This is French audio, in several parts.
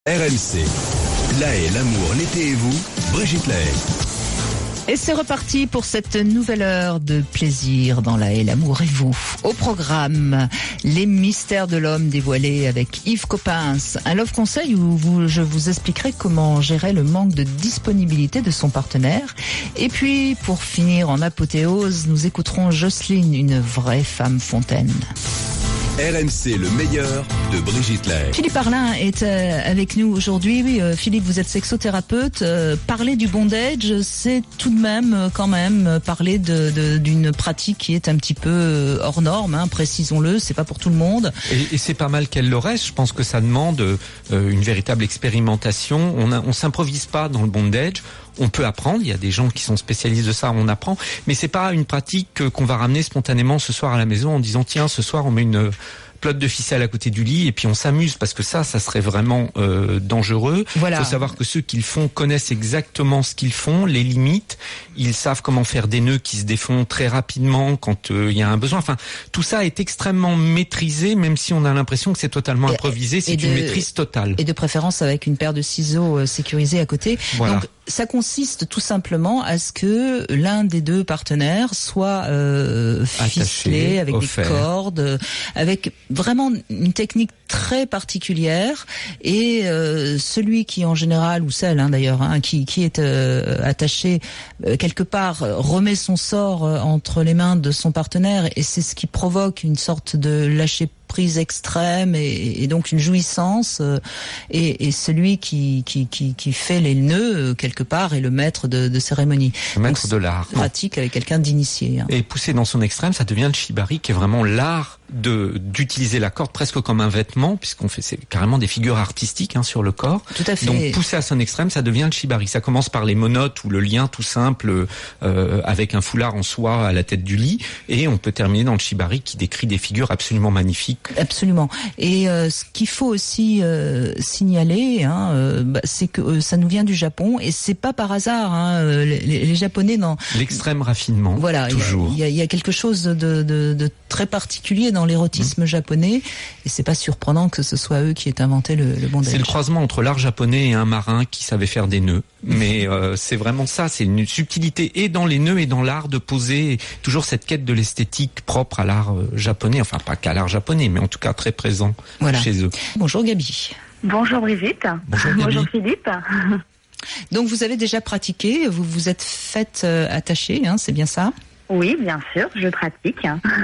RMC. La Haye, l'amour, l'été et vous, Brigitte La Haye. Et c'est reparti pour cette nouvelle heure de plaisir dans La Haye, l'amour et vous. Au programme, les mystères de l'homme dévoilés avec Yves Coppens. Un love conseil où je vous expliquerai comment gérer le manque de disponibilité de son partenaire. Et puis, pour finir en apothéose, nous écouterons Jocelyne, une vraie femme fontaine. RMC, le meilleur de Brigitte La Haye. Philippe Arlin est avec nous aujourd'hui. Oui, Philippe, vous êtes sexothérapeute. Parler du bondage, c'est tout de même, quand même, parler d'une pratique qui est un petit peu hors norme, hein, précisons-le, c'est pas pour tout le monde. Et c'est pas mal qu'elle le reste. Je pense que ça demande une véritable expérimentation. On s'improvise pas dans le bondage. On peut apprendre, il y a des gens qui sont spécialistes de ça, on apprend, mais c'est pas une pratique qu'on va ramener spontanément ce soir à la maison en disant tiens, ce soir on met une pelote de ficelle à côté du lit et puis on s'amuse, parce que ça serait vraiment dangereux. Voilà. Il faut savoir que ceux qui le font connaissent exactement ce qu'ils font, les limites, ils savent comment faire des nœuds qui se défont très rapidement quand il y a un besoin. Enfin, tout ça est extrêmement maîtrisé, même si on a l'impression que c'est totalement improvisé, c'est une maîtrise totale. Et de préférence avec une paire de ciseaux sécurisés à côté. Voilà. Donc, ça consiste tout simplement à ce que l'un des deux partenaires soit ficelé avec des cordes, avec vraiment une technique très particulière, et celui qui en général, ou celle d'ailleurs, qui est attaché quelque part, remet son sort entre les mains de son partenaire, et c'est ce qui provoque une sorte de lâcher prise extrême et donc une jouissance, et celui qui fait les nœuds quelque part est le maître de cérémonie. Le maître de l'art. Pratique avec quelqu'un d'initié. Et poussé dans son extrême, ça devient le shibari, qui est vraiment l'art d'utiliser la corde presque comme un vêtement, puisqu'on fait carrément des figures artistiques sur le corps. Tout à fait. Donc poussé à son extrême, ça devient le shibari. Ça commence par les monotes ou le lien tout simple avec un foulard en soie à la tête du lit, et on peut terminer dans le shibari qui décrit des figures absolument magnifiques. Absolument. Et ce qu'il faut aussi signaler, c'est que ça nous vient du Japon, et c'est pas par hasard. Les Japonais dans l'extrême raffinement. Voilà, toujours. Il y a quelque chose de très particulier dans l'érotisme japonais, et c'est pas surprenant que ce soit eux qui aient inventé le bondage. C'est le croisement entre l'art japonais et un marin qui savait faire des nœuds. Mais c'est vraiment ça, c'est une subtilité et dans les nœuds et dans l'art de poser, toujours cette quête de l'esthétique propre à l'art japonais, enfin pas qu'à l'art japonais, mais en tout cas très présent chez eux. Bonjour Gabi. Bonjour Brigitte. Bonjour Gabi. Bonjour Philippe. Donc vous avez déjà pratiqué, vous vous êtes faite attacher, c'est bien ça? Oui, bien sûr, je pratique.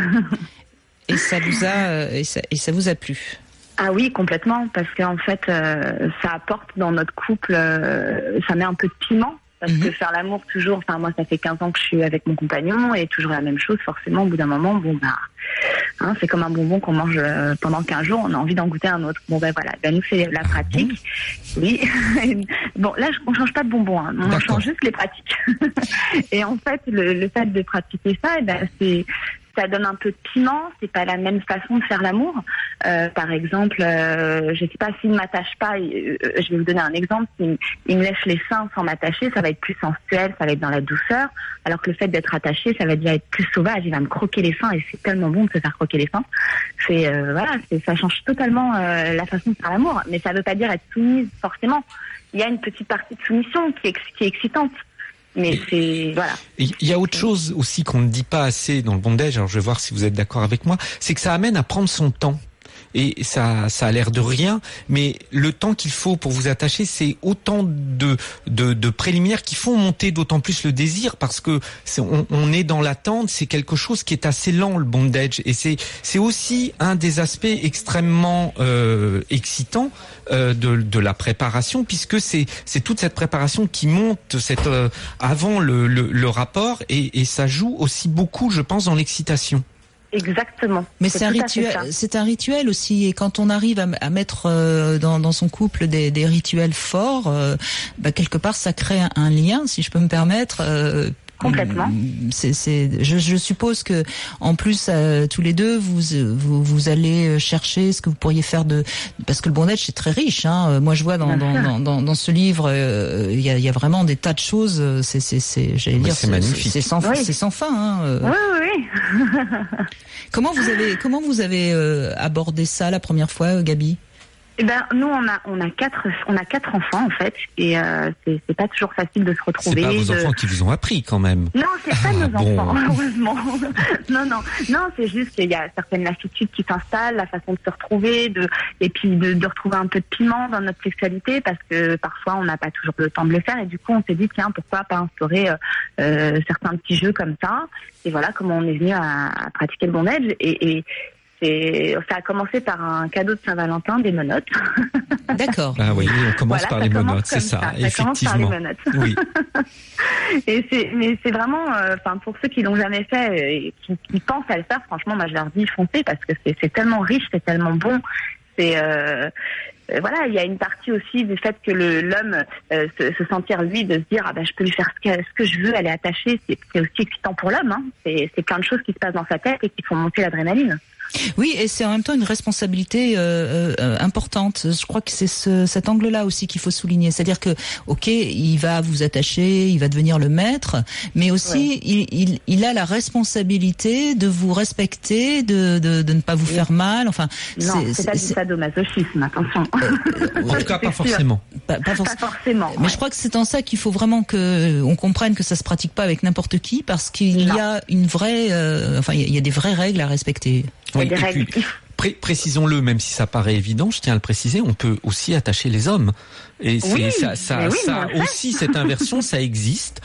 Et ça vous a plu? Ah oui, complètement, parce qu'en fait, ça apporte dans notre couple, ça met un peu de piment. Parce que faire l'amour toujours, moi ça fait 15 ans que je suis avec mon compagnon, et toujours la même chose, forcément au bout d'un moment, c'est comme un bonbon qu'on mange pendant 15 jours, on a envie d'en goûter un autre. Nous c'est la pratique. Oui. Bon, là on change pas de bonbon, on change juste les pratiques. Et en fait, le fait de pratiquer ça, ça donne un peu de piment, c'est pas la même façon de faire l'amour. Par exemple, je sais pas, s'il ne m'attache pas, je vais vous donner un exemple, s'il me lèche les seins sans m'attacher, ça va être plus sensuel, ça va être dans la douceur, alors que le fait d'être attaché, ça va déjà être plus sauvage, il va me croquer les seins, et c'est tellement bon de se faire croquer les seins. Ça change totalement la façon de faire l'amour, mais ça veut pas dire être soumise forcément. Il y a une petite partie de soumission qui est excitante. Mais il y a autre chose aussi qu'on ne dit pas assez dans le bondage, alors je vais voir si vous êtes d'accord avec moi, c'est que ça amène à prendre son temps. Et ça a l'air de rien, mais le temps qu'il faut pour vous attacher, c'est autant de préliminaires qui font monter d'autant plus le désir, parce que on est dans l'attente, c'est quelque chose qui est assez lent, le bondage, et c'est aussi un des aspects extrêmement excitants de la préparation, puisque c'est toute cette préparation qui monte avant le rapport, et ça joue aussi beaucoup, je pense, dans l'excitation. Exactement. Mais c'est un rituel aussi, et quand on arrive à mettre dans son couple des rituels forts, quelque part ça crée un lien, si je peux me permettre. Complètement. Je suppose que en plus tous les deux vous allez chercher ce que vous pourriez faire parce que le bondage c'est très riche. Moi je vois dans ce livre il y a vraiment des tas de choses. C'est magnifique. C'est sans fin. Oui. Comment vous avez abordé ça la première fois, Gabi? Eh ben, nous, on a quatre enfants, en fait, et c'est pas toujours facile de se retrouver. C'est pas vos enfants qui vous ont appris, quand même. Non, c'est pas nos enfants, heureusement. Non, c'est juste qu'il y a certaines lassitudes qui s'installent, la façon de se retrouver, et puis de retrouver un peu de piment dans notre sexualité, parce que parfois, on n'a pas toujours le temps de le faire, et du coup, on s'est dit, tiens, pourquoi pas instaurer certains petits jeux comme ça, et voilà comment on est venu à pratiquer le bondage, et ça a commencé par un cadeau de Saint-Valentin, des menottes. D'accord. Ah oui, on commence par les menottes, c'est ça, effectivement. Ça commence par les menottes. Oui. Mais c'est vraiment, pour ceux qui l'ont jamais fait et qui pensent à le faire, franchement, moi je leur dis foncez parce que c'est tellement riche, c'est tellement bon. C'est voilà, il y a une partie aussi du fait que l'homme se sentir lui de se dire je peux lui faire ce que je veux, elle est attachée, c'est aussi excitant pour l'homme. Hein. C'est plein de choses qui se passent dans sa tête et qui font monter l'adrénaline. Oui, et c'est en même temps une responsabilité importante. Je crois que c'est cet angle-là aussi qu'il faut souligner. C'est-à-dire que, ok, il va vous attacher, il va devenir le maître, mais aussi il a la responsabilité de vous respecter, de ne pas vous faire mal. Enfin, non, c'est pas du sadomasochisme, attention. En tout cas, pas forcément. Pas forcément. Mais je crois que c'est en ça qu'il faut vraiment on comprenne que ça se pratique pas avec n'importe qui, parce qu'il y a une vraie, il y a des vraies règles à respecter. Oui, et puis, précisons-le, même si ça paraît évident, je tiens à le préciser, on peut aussi attacher les hommes. Et ça aussi, cette inversion, ça existe.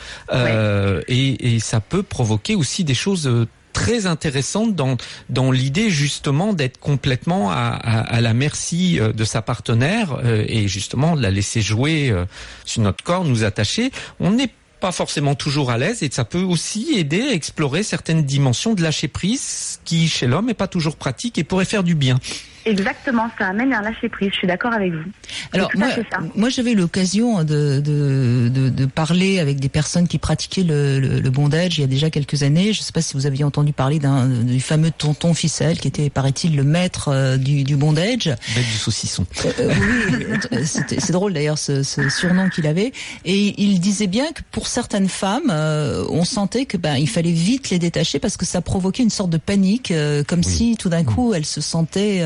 Et ça peut provoquer aussi des choses très intéressantes dans l'idée justement d'être complètement à la merci de sa partenaire et justement de la laisser jouer sur notre corps, nous attacher. On n'est pas forcément toujours à l'aise, et ça peut aussi aider à explorer certaines dimensions de lâcher prise qui, chez l'homme, n'est pas toujours pratique et pourrait faire du bien. Exactement, ça amène à lâcher prise. Je suis d'accord avec vous. Alors moi j'avais l'occasion de parler avec des personnes qui pratiquaient le bondage il y a déjà quelques années. Je ne sais pas si vous aviez entendu parler du fameux tonton Ficelle qui était, paraît-il, le maître du bondage. Maître du saucisson. Oui, c'est drôle d'ailleurs ce surnom qu'il avait. Et il disait bien que pour certaines femmes, on sentait que il fallait vite les détacher parce que ça provoquait une sorte de panique, comme si tout d'un coup elles se sentaient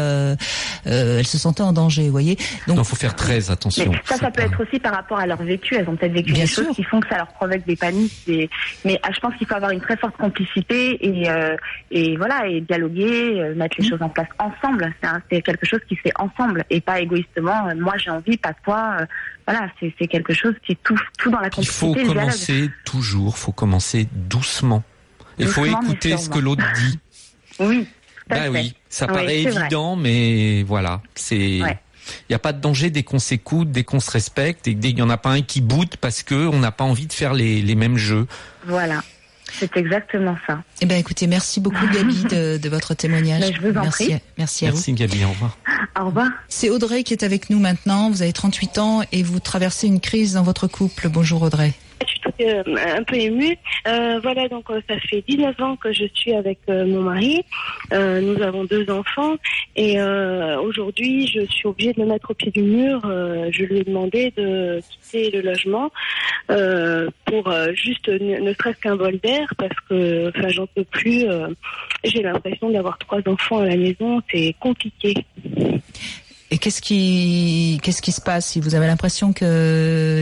en danger, vous voyez. Donc, il faut faire très attention. Mais ça peut être aussi par rapport à leur vécu. Elles ont peut-être vécu des choses qui font que ça leur provoque des paniques. Mais je pense qu'il faut avoir une très forte complicité et voilà, et dialoguer, mettre les choses en place ensemble. C'est quelque chose qui se fait ensemble et pas égoïstement. Moi j'ai envie, pas toi. Voilà, c'est quelque chose qui est tout dans la complicité. Il faut commencer doucement. Il faut écouter ce que l'autre dit. Oui. Oui, ça paraît évident, mais voilà, il n'y a pas de danger dès qu'on s'écoute, dès qu'on se respecte, et dès qu'il n'y en a pas un qui boude parce que on n'a pas envie de faire les mêmes jeux. Voilà. C'est exactement ça. Eh ben, écoutez, merci beaucoup Gabi de votre témoignage. Je vous en prie. Merci à vous. Merci Gabi, au revoir. Au revoir. C'est Audrey qui est avec nous maintenant. Vous avez 38 ans et vous traversez une crise dans votre couple. Bonjour Audrey. Je suis un peu émue. Voilà, donc ça fait 19 ans que je suis avec mon mari. Nous avons 2 enfants et aujourd'hui, je suis obligée de me mettre au pied du mur. Je lui ai demandé de quitter le logement pour juste ne serait-ce qu'un bol d'air parce que j'en peux plus. J'ai l'impression d'avoir 3 enfants à la maison. C'est compliqué. Et qu'est-ce qui se passe? Vous avez l'impression que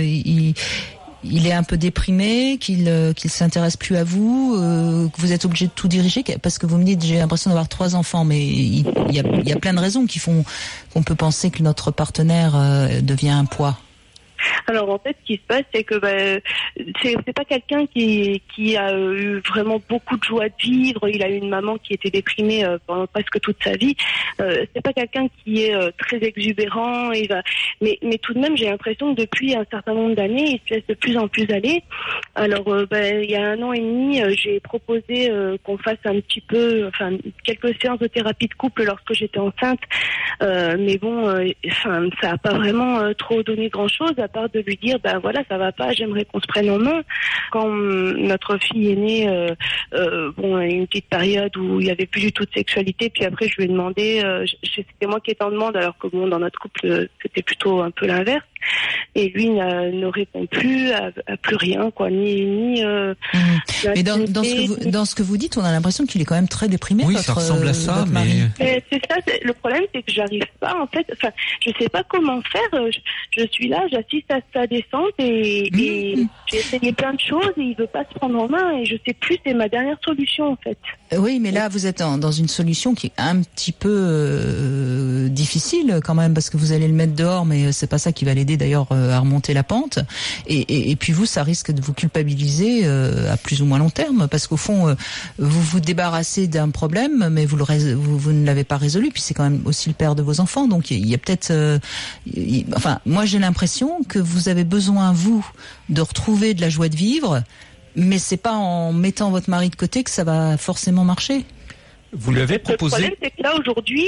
il est un peu déprimé, qu'il s'intéresse plus à vous, que vous êtes obligé de tout diriger, parce que vous me dites j'ai l'impression d'avoir 3 enfants, mais il y a plein de raisons qui font qu'on peut penser que notre partenaire devient un poids. Alors en fait, ce qui se passe, c'est que c'est pas quelqu'un qui a eu vraiment beaucoup de joie de vivre. Il a eu une maman qui était déprimée pendant presque toute sa vie. C'est pas quelqu'un qui est très exubérant. Mais tout de même, j'ai l'impression que depuis un certain nombre d'années, il se laisse de plus en plus aller. Alors il y a 1 an et demi, j'ai proposé qu'on fasse un petit peu, quelques séances de thérapie de couple lorsque j'étais enceinte. Mais bon, ça a pas vraiment trop donné grand-chose à part de lui dire voilà, ça va pas, j'aimerais qu'on se prenne en main. Quand notre fille est née, une petite période où il y avait plus du tout de sexualité, puis après je lui ai demandé, c'était moi qui étais en demande alors que dans notre couple c'était plutôt un peu l'inverse. et lui ne répond plus à plus rien, quoi, ni. Mais dans ce que vous dites, on a l'impression qu'il est quand même très déprimé. Oui, ça ressemble à ça, mais c'est ça. Le problème, c'est que j'arrive pas, en fait. Enfin, je sais pas comment faire. Je suis là, j'assiste à sa descente et j'ai essayé plein de choses et il veut pas se prendre en main et je sais plus. C'est ma dernière solution, en fait. Oui, mais là, vous êtes dans une solution qui est un petit peu difficile quand même, parce que vous allez le mettre dehors, mais c'est pas ça qui va l'aider d'ailleurs à remonter la pente. Et puis vous, ça risque de vous culpabiliser à plus ou moins long terme, parce qu'au fond, vous vous débarrassez d'un problème, mais vous ne l'avez pas résolu. Puis c'est quand même aussi le père de vos enfants, donc il y a peut-être. Enfin, moi j'ai l'impression que vous avez besoin, vous, de retrouver de la joie de vivre. Mais c'est pas en mettant votre mari de côté que ça va forcément marcher. Vous lui avez proposé. Le problème, c'est que là, aujourd'hui,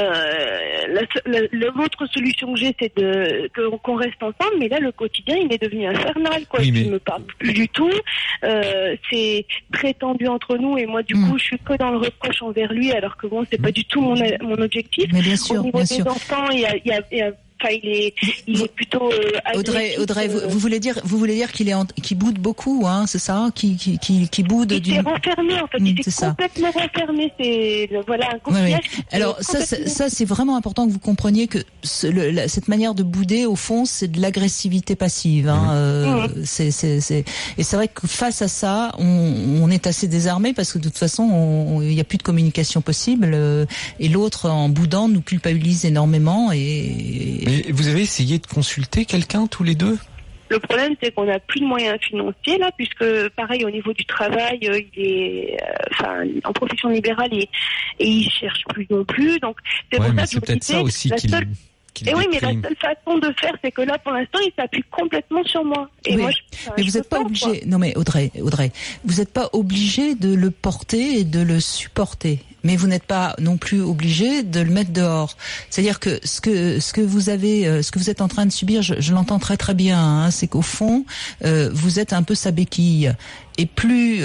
l'autre solution que j'ai, c'est qu'on reste ensemble, mais là, le quotidien, il est devenu infernal, quoi. Oui, mais... Il me parle plus du tout. C'est très tendu entre nous, et moi, du coup, je suis que dans le reproche envers lui, alors que bon, c'est pas du tout mon objectif. Mais bien sûr, au niveau des enfants, il y a enfin, il est plutôt Audrey, vous voulez dire qu'il boude beaucoup, hein, c'est ça, qui boude il s'est renfermé, en fait, il s'est complètement renfermé, c'est voilà un coquillage. Oui. Alors ça c'est vraiment important que vous compreniez que cette manière de bouder, au fond, c'est de l'agressivité passive, hein. Et c'est vrai que face à ça, on est assez désarmé, parce que de toute façon, il n'y a plus de communication possible, et l'autre, en boudant, nous culpabilise énormément. Mais vous avez essayé de consulter quelqu'un tous les deux ? Le problème, c'est qu'on n'a plus de moyens financiers, là, puisque, pareil, au niveau du travail, il est, en profession libérale, et il cherche plus non plus. Donc, c'est pour ça que c'est peut-être ça aussi qu'il oui, mais la seule façon de faire, c'est que là, pour l'instant, il s'appuie complètement sur moi. Et moi, mais vous n'êtes pas obligé. Non, mais Audrey, vous n'êtes pas obligé de le porter et de le supporter. Mais vous n'êtes pas non plus obligé de le mettre dehors. C'est-à-dire que ce que vous êtes en train de subir, je l'entends très très bien, hein, c'est qu'au fond, vous êtes un peu sa béquille. Et plus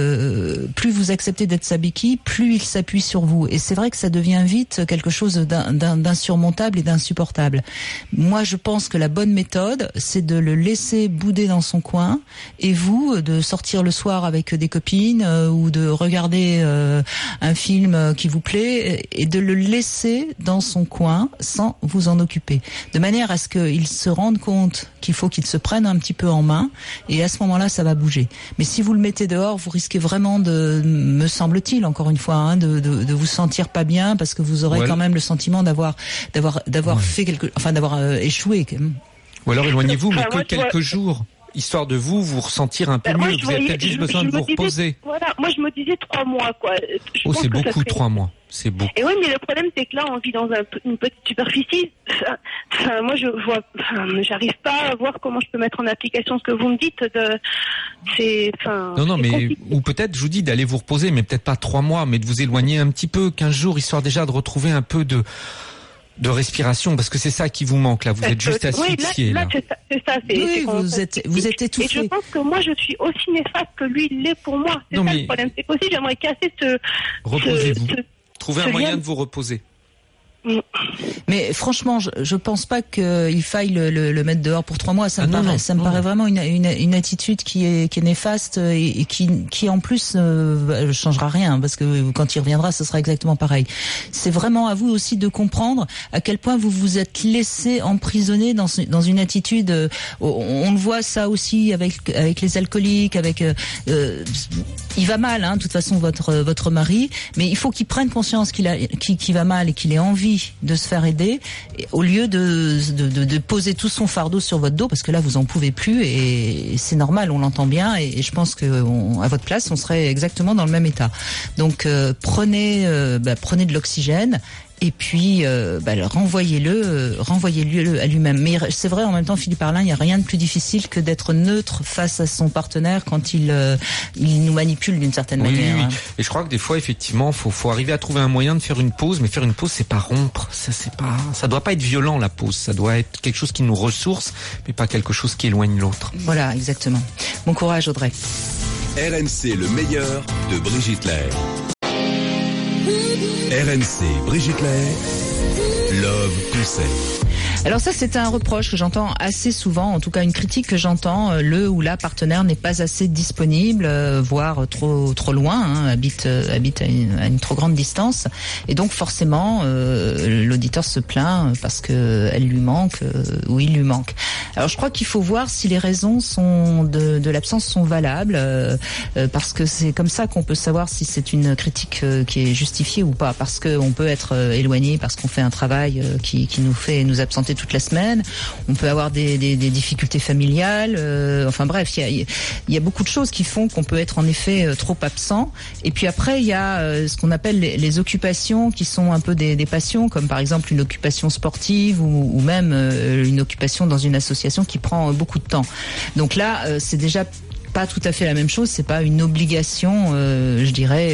vous acceptez d'être sa béquille, plus il s'appuie sur vous. Et c'est vrai que ça devient vite quelque chose d'insurmontable et d'insupportable. Moi, je pense que la bonne méthode, c'est de le laisser bouder dans son coin, et vous, de sortir le soir avec des copines ou de regarder un film qui vous plaît, et de le laisser dans son coin sans vous en occuper. De manière à ce qu'il se rende compte qu'il faut qu'il se prenne un petit peu en main, et à ce moment-là, ça va bouger. Mais si vous le mettez dehors, vous risquez vraiment me semble-t-il, encore une fois, hein, de vous sentir pas bien, parce que vous aurez quand même le sentiment d'avoir fait d'avoir échoué. Ou alors éloignez-vous, mais que quelques jours, histoire de vous ressentir un peu mieux. Vous avez peut-être juste besoin de vous reposer. Voilà, moi je me disais 3 mois, quoi. C'est beaucoup, 3 mois. C'est beaucoup. Et oui, mais le problème, c'est que là, on vit dans une petite superficie. Moi, j'arrive pas à voir comment je peux mettre en application ce que vous me dites. Non, mais, ou peut-être, je vous dis d'aller vous reposer, mais peut-être pas 3 mois, mais de vous éloigner un petit peu, 15 jours, histoire déjà de retrouver un peu de respiration, parce que c'est ça qui vous manque, là. Vous êtes juste asphyxié, là. C'est ça. Vous êtes étouffé. Et je pense que moi, je suis aussi néfaste que lui, il l'est pour moi. C'est ça le problème. C'est possible, j'aimerais casser Reposez-vous. Trouvez un moyen de vous reposer. Mais franchement, je pense pas qu'il faille le mettre dehors pour 3 mois. Ça me paraît vraiment une attitude qui est néfaste et qui en plus changera rien, parce que quand il reviendra, ce sera exactement pareil. C'est vraiment à vous aussi de comprendre à quel point vous vous êtes laissé emprisonner dans une attitude. On le voit ça aussi avec les alcooliques, il va mal, hein, de toute façon votre mari, mais il faut qu'il prenne conscience qu'il va mal et qu'il ait envie de se faire aider, au lieu de poser tout son fardeau sur votre dos, parce que là vous en pouvez plus, et c'est normal, on l'entend bien, et je pense que à votre place on serait exactement dans le même état. Donc prenez de l'oxygène, et puis renvoyez-le à lui-même. Mais c'est vrai, en même temps, Philippe Arlin, il n'y a rien de plus difficile que d'être neutre face à son partenaire quand il nous manipule d'une certaine manière. Oui. Et je crois que des fois, effectivement, faut arriver à trouver un moyen de faire une pause, mais faire une pause, c'est pas rompre. Ça doit pas être violent, la pause. Ça doit être quelque chose qui nous ressource, mais pas quelque chose qui éloigne l'autre. Voilà, exactement. Bon courage, Audrey. RMC, le meilleur de Brigitte Lair. RMC, Brigitte Lair, Love Conseil. Alors ça, c'est un reproche que j'entends assez souvent, en tout cas une critique que j'entends, le ou la partenaire n'est pas assez disponible, voire trop loin, habite à une trop grande distance, et donc forcément l'auditeur se plaint parce que elle lui manque ou il lui manque. Alors je crois qu'il faut voir si les raisons de l'absence sont valables, parce que c'est comme ça qu'on peut savoir si c'est une critique qui est justifiée ou pas, parce que on peut être éloigné parce qu'on fait un travail qui nous fait nous absenter toute la semaine, on peut avoir des difficultés familiales, enfin bref, il y a beaucoup de choses qui font qu'on peut être en effet trop absent. Et puis après il y a ce qu'on appelle les occupations qui sont un peu des passions, comme par exemple une occupation sportive ou même une occupation dans une association qui prend beaucoup de temps. Donc là c'est déjà pas tout à fait la même chose, c'est pas une obligation, je dirais,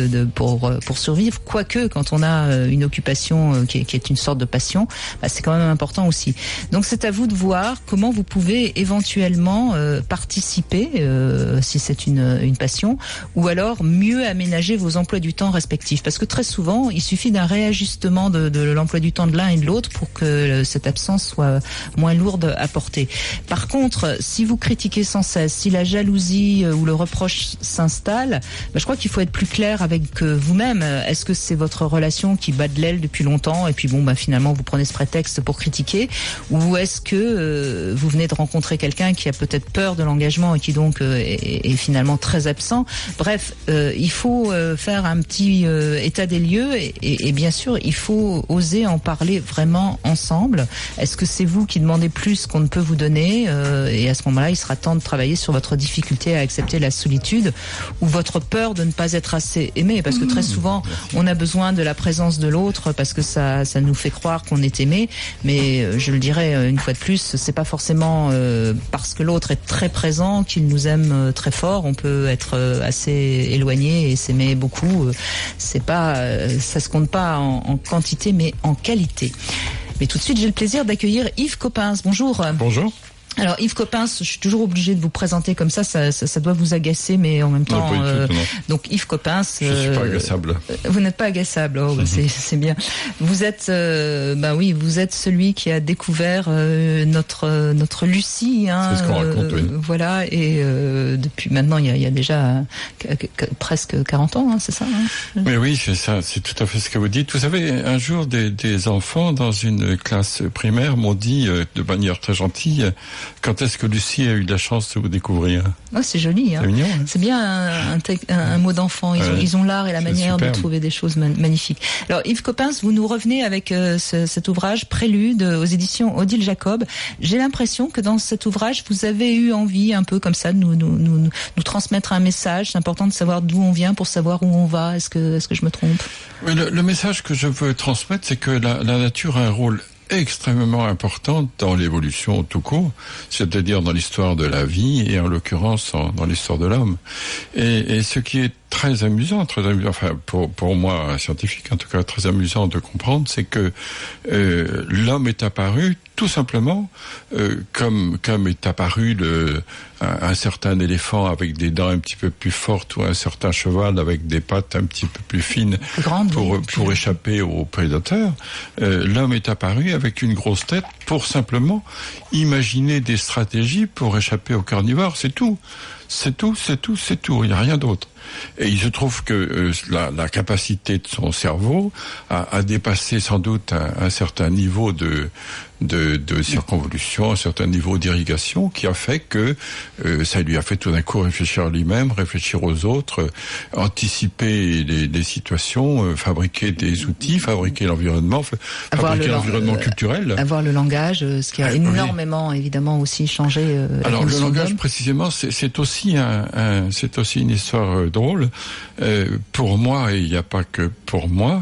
pour survivre. Quoique, quand on a une occupation qui est une sorte de passion, c'est quand même important aussi. Donc c'est à vous de voir comment vous pouvez éventuellement participer, si c'est une passion, ou alors mieux aménager vos emplois du temps respectifs. Parce que très souvent, il suffit d'un réajustement de l'emploi du temps de l'un et de l'autre pour que cette absence soit moins lourde à porter. Par contre, si vous critiquez sans cesse, si la jalousie ou le reproche s'installe, je crois qu'il faut être plus clair avec vous-même. Est-ce que c'est votre relation qui bat de l'aile depuis longtemps et puis finalement vous prenez ce prétexte pour critiquer, ou est-ce que vous venez de rencontrer quelqu'un qui a peut-être peur de l'engagement et qui donc est finalement très absent? Bref, il faut faire un petit état des lieux et bien sûr il faut oser en parler vraiment ensemble. Est-ce que c'est vous qui demandez plus qu'on ne peut vous donner, et à ce moment-là il sera temps de travailler sur votre difficulté à accepter la solitude ou votre peur de ne pas être assez aimé, parce que très souvent on a besoin de la présence de l'autre parce que ça nous fait croire qu'on est aimé, mais je le dirais une fois de plus, c'est pas forcément parce que l'autre est très présent qu'il nous aime très fort. On peut être assez éloigné et s'aimer beaucoup, c'est pas ça se compte pas en quantité mais en qualité. Mais tout de suite j'ai le plaisir d'accueillir Yves Coppens. Bonjour. Bonjour. Alors Yves Coppens, je suis toujours obligée de vous présenter comme ça doit vous agacer, mais en même temps, donc Yves Coppens. Je suis pas agaçable. Vous n'êtes pas agaçable, c'est bien. Vous êtes, vous êtes celui qui a découvert notre Lucie. C'est ce qu'on raconte, oui. Voilà, et depuis maintenant, il y a déjà presque 40 ans, c'est ça. Mais oui, c'est ça, c'est tout à fait ce que vous dites. Vous savez, un jour, des enfants dans une classe primaire m'ont dit de manière très gentille: quand est-ce que Lucie a eu la chance de vous découvrir? Oh, c'est joli, hein. C'est mignon, hein. C'est bien un mot d'enfant. Ils ont l'art et la manière superbe de trouver des choses magnifiques. Alors Yves Coppens, vous nous revenez avec cet ouvrage Prélude aux éditions Odile Jacob. J'ai l'impression que dans cet ouvrage, vous avez eu envie un peu comme ça de nous transmettre un message. C'est important de savoir d'où on vient pour savoir où on va. Est-ce que je me trompe? Oui, le message que je veux transmettre, c'est que la nature a un rôle extrêmement importante dans l'évolution tout court, c'est-à-dire dans l'histoire de la vie et en l'occurrence dans l'histoire de l'homme. Et ce qui est très amusant, enfin pour moi un scientifique en tout cas très amusant de comprendre, c'est que l'homme est apparu tout simplement comme est apparu un certain éléphant avec des dents un petit peu plus fortes ou un certain cheval avec des pattes un petit peu plus fines pour échapper aux prédateurs. L'homme est apparu avec une grosse tête pour simplement imaginer des stratégies pour échapper aux carnivores. C'est tout. Il n'y a rien d'autre. Et il se trouve que la capacité de son cerveau a dépassé sans doute un certain niveau de circonvolution, un certain niveau d'irrigation qui a fait que ça lui a fait tout d'un coup réfléchir à lui-même, réfléchir aux autres, anticiper les situations, fabriquer des outils, fabriquer l'environnement, fabriquer l'environnement culturel. Avoir le langage, ce qui a énormément évidemment aussi changé. Alors le langage précisément, c'est aussi une histoire drôle. Pour moi, et il n'y a pas que pour moi,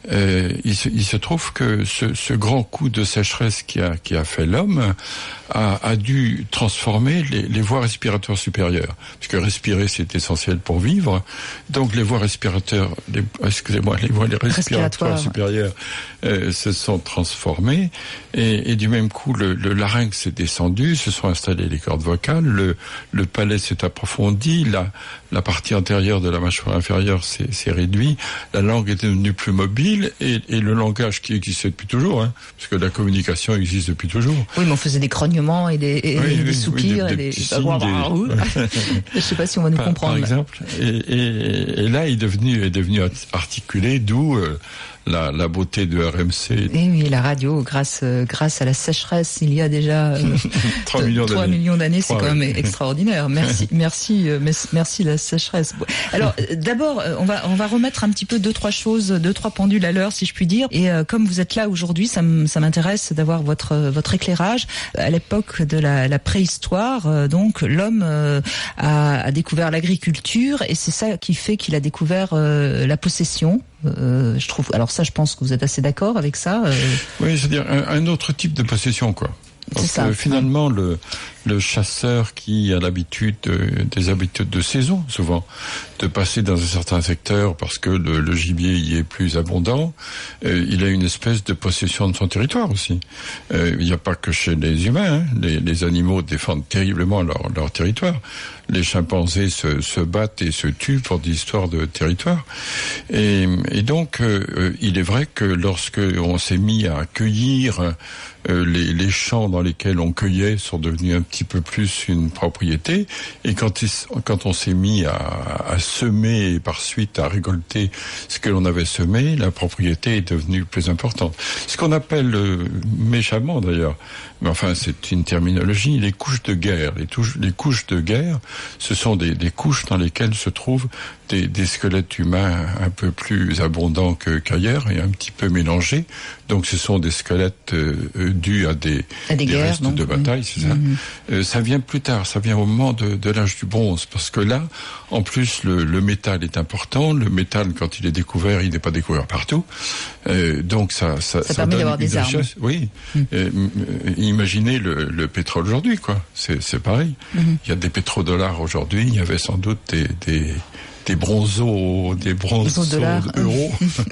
il se trouve que ce grand coup de sécheresse qui a fait l'homme a dû transformer les voies respiratoires supérieures, puisque respirer c'est essentiel pour vivre. Donc les voies respiratoires supérieures se sont transformées et du même coup le larynx s'est descendu, se sont installées les cordes vocales, le palais s'est approfondi, la partie antérieure de la mâchoire inférieure s'est réduite, la langue est devenue plus mobile. subtil et le langage qui existait depuis toujours, hein, parce que la communication existe depuis toujours. Oui, mais on faisait des grognements et des soupirs, des petits signes, je sais pas si on va nous comprendre. Par exemple. Et là, il est devenu articulé, d'où la beauté de RMC. Et oui, la radio, grâce à la sécheresse, il y a déjà 3 millions d'années, c'est quand même extraordinaire. Merci la sécheresse. Alors, d'abord, on va remettre un petit peu 2-3 pendules à l'heure, si je puis dire. Et comme vous êtes là aujourd'hui, ça m'intéresse d'avoir votre éclairage. À l'époque de la préhistoire, donc l'homme a découvert l'agriculture, et c'est ça qui fait qu'il a découvert la possession. Je trouve. Alors ça, je pense que vous êtes assez d'accord avec ça. Oui, c'est-à-dire un autre type de possession, quoi. Parce que finalement, le chasseur qui a des habitudes de saison, souvent, de passer dans un certain secteur parce que le gibier y est plus abondant, il a une espèce de possession de son territoire aussi. Il n'y a pas que chez les humains, hein. Les animaux défendent terriblement leur territoire. Les chimpanzés se battent et se tuent pour des histoires de territoire. Et donc, il est vrai que lorsque on s'est mis à cueillir, les champs dans lesquels on cueillait sont devenus un petit peu plus une propriété, et quand on s'est mis à semer et par suite à récolter ce que l'on avait semé, la propriété est devenue plus importante. Ce qu'on appelle méchamment d'ailleurs, mais enfin c'est une terminologie, les couches de guerre. Les couches de guerre, ce sont des couches dans lesquelles se trouvent des squelettes humains un peu plus abondants qu'ailleurs et un petit peu mélangés. Donc ce sont des squelettes dus à des guerres, restes de bataille, c'est ça. Ça vient plus tard, ça vient au moment de l'âge du bronze, parce que là, en plus, le métal est important. Le métal, quand il est découvert, il n'est pas découvert partout. Donc ça permet d'avoir des armes. Oui. Imaginez le pétrole aujourd'hui, quoi. C'est pareil. Il y a des pétrodollars aujourd'hui. Il y avait sans doute des bronzos d'euros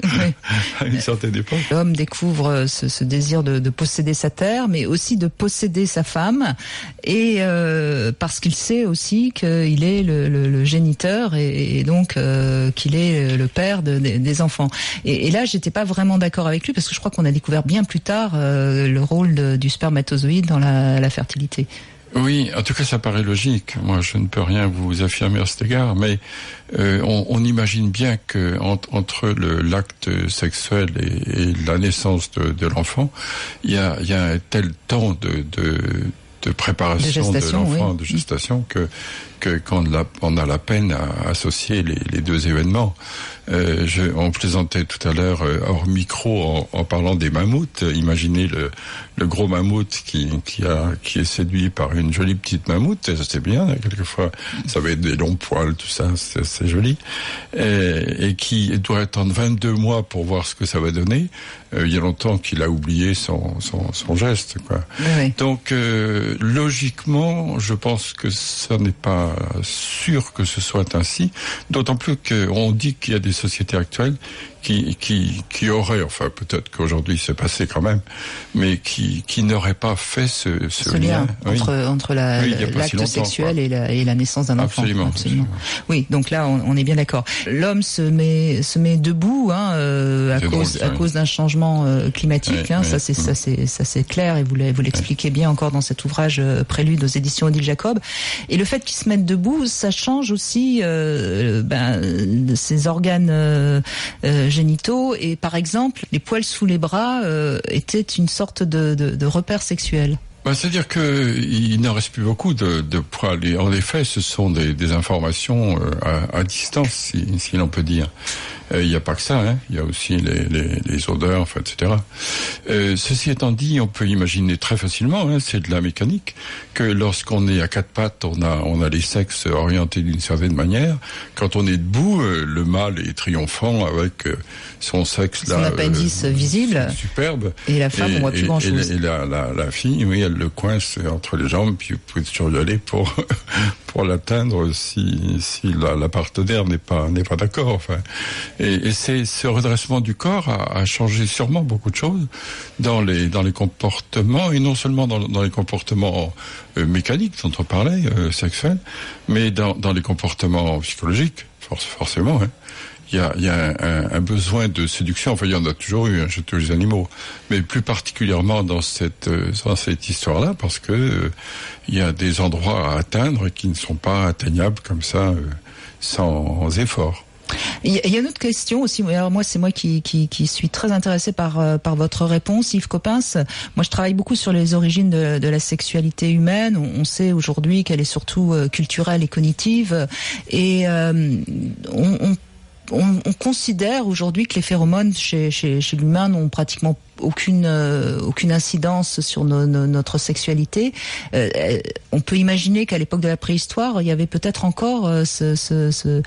à une certaine époque. L'homme découvre ce désir de posséder sa terre, mais aussi de posséder sa femme, et parce qu'il sait aussi qu'il est le géniteur et donc qu'il est le père des enfants. Et là, j'étais pas vraiment d'accord avec lui, parce que je crois qu'on a découvert bien plus tard le rôle du spermatozoïde dans la fertilité. Oui, en tout cas, ça paraît logique. Moi, je ne peux rien vous affirmer à cet égard, mais on imagine bien que entre l'acte sexuel et la naissance de l'enfant, il y a un tel temps de préparation de l'enfant, oui. De gestation, que on a la peine à associer les deux événements. On plaisantait tout à l'heure hors micro en parlant des mammouths. Imaginez le gros mammouth qui est séduit par une jolie petite mammouth. C'est bien, quelquefois ça va être des longs poils, tout ça, c'est joli. Et qui doit attendre 22 mois pour voir ce que ça va donner. Il y a longtemps qu'il a oublié son geste, quoi. Oui. Donc logiquement, je pense que ça n'est pas sûr que ce soit ainsi. D'autant plus qu'on dit qu'il y a des sociétés actuelles qui auraient, enfin peut-être qu'aujourd'hui c'est passé quand même, mais qui n'auraient pas fait ce lien entre l'acte sexuel et la naissance d'un enfant. Absolument. Oui, donc là on est bien d'accord. L'homme se met debout à cause d'un changement climatique. Ça c'est clair, et vous l'expliquez bien encore dans cet ouvrage Prélude aux éditions Odile Jacob. Et le fait qu'il se mette debout, ça change aussi ses organes génitaux, et par exemple les poils sous les bras étaient une sorte de repère sexuel. C'est-à-dire qu'il n'en reste plus beaucoup de poils. Et en effet, ce sont des informations à distance, si l'on peut dire. Il n'y a pas que ça, hein. Il y a aussi les odeurs, enfin, etc. Ceci étant dit, on peut imaginer très facilement, hein, c'est de la mécanique, que lorsqu'on est à quatre pattes, on a les sexes orientés d'une certaine manière. Quand on est debout, le mâle est triomphant avec son sexe là, son appendice visible, superbe. Et la femme, on voit plus grand-chose. Et la fille, oui, elle le coince entre les jambes, puis vous pouvez toujours y aller pour l'atteindre si la partenaire n'est pas d'accord. Enfin, et ce redressement du corps a changé sûrement beaucoup de choses dans les comportements, et non seulement dans les comportements mécaniques dont on parlait, sexuels, mais dans les comportements psychologiques, forcément. Hein. il y a un besoin de séduction. Enfin, il y en a toujours eu chez tous les animaux, mais plus particulièrement dans cette histoire-là, parce que il y a des endroits à atteindre qui ne sont pas atteignables comme ça sans effort. Il y a une autre question aussi. Alors moi, c'est moi qui suis très intéressée par votre réponse, Yves Coppens. Moi, je travaille beaucoup sur les origines de la sexualité humaine. On sait aujourd'hui qu'elle est surtout culturelle et cognitive, et on considère aujourd'hui que les phéromones chez l'humain n'ont pratiquement aucune incidence sur notre sexualité. On peut imaginer qu'à l'époque de la préhistoire, il y avait peut-être encore ce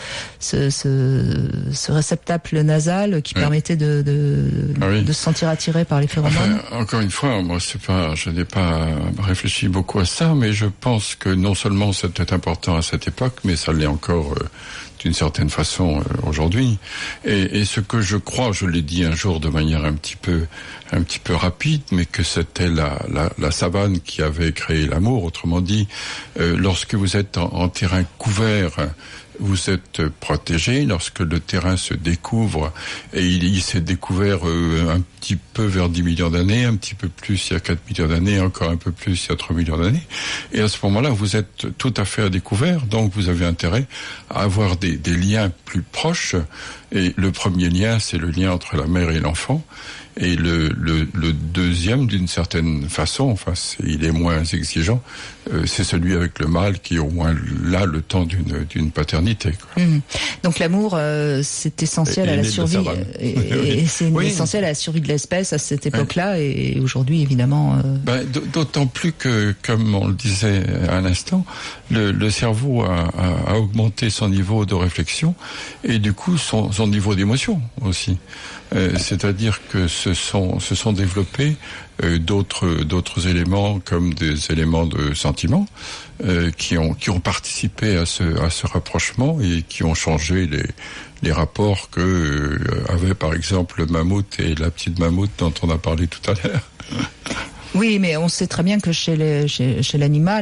réceptacle nasal qui permettait de se sentir attiré par les phéromones. Enfin, encore une fois, moi je n'ai pas réfléchi beaucoup à ça, mais je pense que non seulement c'était important à cette époque, mais ça l'est encore d'une certaine façon aujourd'hui. Et ce que je crois, je l'ai dit un jour de manière un petit peu rapide, mais que c'était la savane qui avait créé l'amour. Autrement dit, lorsque vous êtes en terrain couvert, vous êtes protégé. Lorsque le terrain se découvre, et il s'est découvert un petit peu vers 10 millions d'années, un petit peu plus il y a 4 millions d'années, encore un peu plus il y a 3 millions d'années. Et à ce moment-là, vous êtes tout à fait à découvert, donc vous avez intérêt à avoir des liens plus proches. Et le premier lien, c'est le lien entre la mère et l'enfant. Et le deuxième, d'une certaine façon, enfin, il est moins exigeant, c'est celui avec le mâle qui est au moins là le temps d'une paternité, quoi. Donc l'amour, c'est essentiel à la survie, et c'est essentiel à la survie de l'espèce à cette époque-là, et aujourd'hui évidemment. D'autant plus que, comme on le disait à l'instant, le cerveau a augmenté son niveau de réflexion et du coup son niveau d'émotion aussi. C'est-à-dire que se sont développés d'autres éléments comme des éléments de sentiment qui ont participé à ce rapprochement et qui ont changé les rapports que avaient par exemple le mammouth et la petite mammouth dont on a parlé tout à l'heure. Oui, mais on sait très bien que chez l'animal,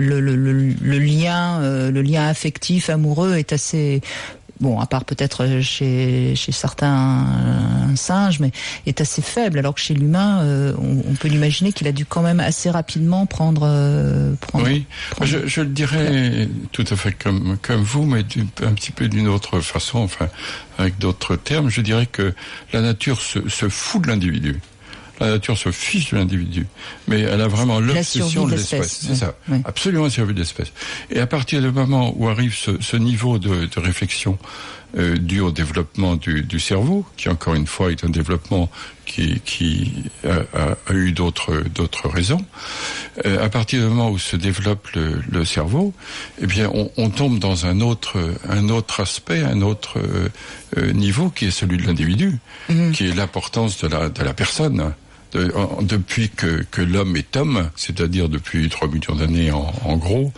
le lien affectif, amoureux est assez, bon, à part peut-être chez certains singes, mais est assez faible, alors que chez l'humain, on peut l'imaginer qu'il a dû quand même assez rapidement prendre. Oui, je le dirais tout à fait comme vous, mais un petit peu d'une autre façon, enfin, avec d'autres termes. Je dirais que la nature se fout de l'individu. La nature se fiche de l'individu, mais elle a vraiment l'obsession de l'espèce. C'est ça, oui. Absolument la survie de l'espèce. Et à partir du moment où arrive ce niveau de réflexion dû au développement du cerveau, qui encore une fois est un développement qui a eu d'autres raisons, à partir du moment où se développe le cerveau, eh bien on tombe dans un autre aspect, un autre niveau qui est celui de l'individu, qui est l'importance de la personne. Depuis que l'homme est homme, c'est-à-dire depuis 3 millions d'années en gros,